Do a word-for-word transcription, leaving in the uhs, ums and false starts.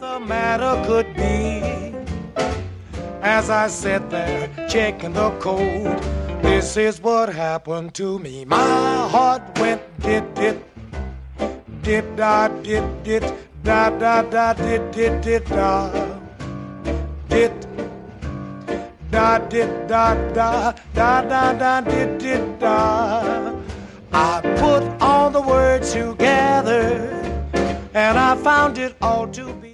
the matter could be. As I sat there checking the code, this is what happened to me. My heart went dit dit, dit da dit dit, da da da dit dit dit da, dit da dit da da, da da da dit dit da. I put all the words together and I found it all to be